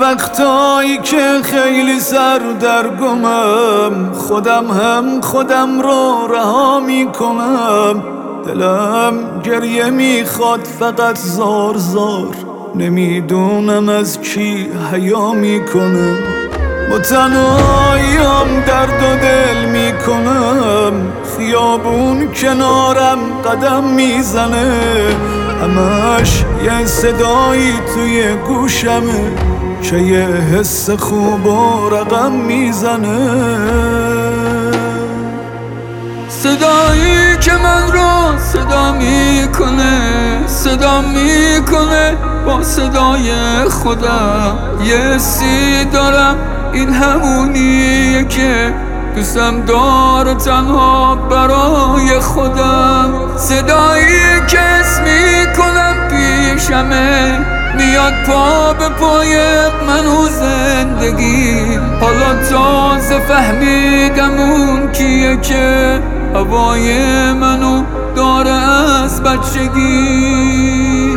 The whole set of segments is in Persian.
وقتایی که خیلی سردرگمم، خودم رو رها میکنم. دلم گریه میخواد فقط زار زار، نمیدونم از کی حیا میکنم. با تنهاییم درد و دل میکنم، خیابون کنارم قدم میزنه، همش یه صدایی توی گوشمه که یه حس خوب و رقم میزنه. صدایی که من رو صدا میکنه با صدای خودم. یه سی دارم، این همونیه که دوستم داره تنها برای خودم. صدایی که اسم میکنم پیشمه، میاد پا به پای من و زندگی. حالا تازه فهمیدم اون کیه که هوای منو داره از بچگی.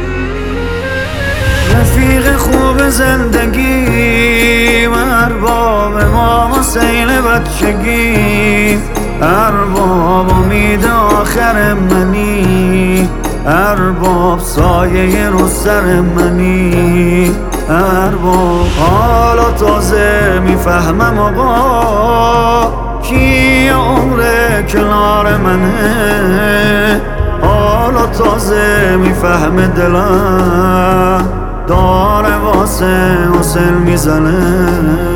رفیق خوب زندگی، ارباب ما سیل بچگی، ارباب امید آخر منی، ارباب سایه رو سر منی، ارباب حالا تازه میفهمم آقا کی عمر کنار منه. حالا تازه میفهمه دلم داره واسه حسین میزنه.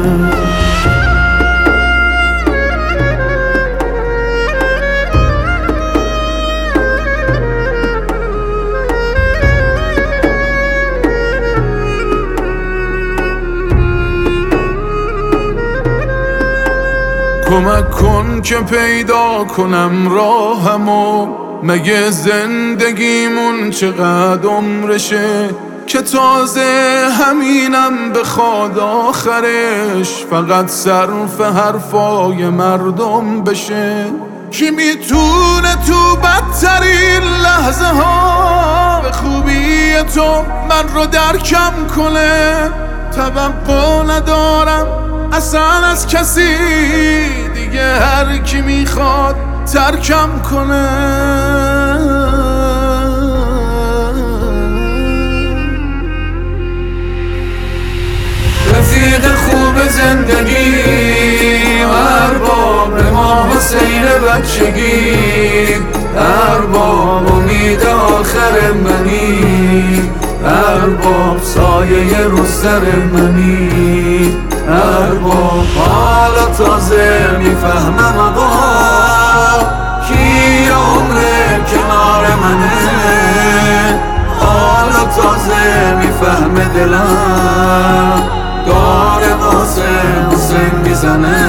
کمک کن که پیدا کنم راهمو، مگه زندگیمون چقدر عمرشه که تازه همینم بخواد آخرش فقط صرف حرفای مردم بشه. کی میتونه تو بدترین لحظه ها به خوبی تو من رو درکم کنه؟ توقع ندارم اصلا از کسی دیگه، هر کی میخواد ترکم کنه. رفیق خوب زندگی، ارباب ما حسین بچگی، ارباب امید آخر منی، ارباب سایه رو سر منی، ارباب حالا تازه میفهمم آقا کی عمر کنار منه. حالا تازه میفهمه دلم داره واسه حسین میزنه.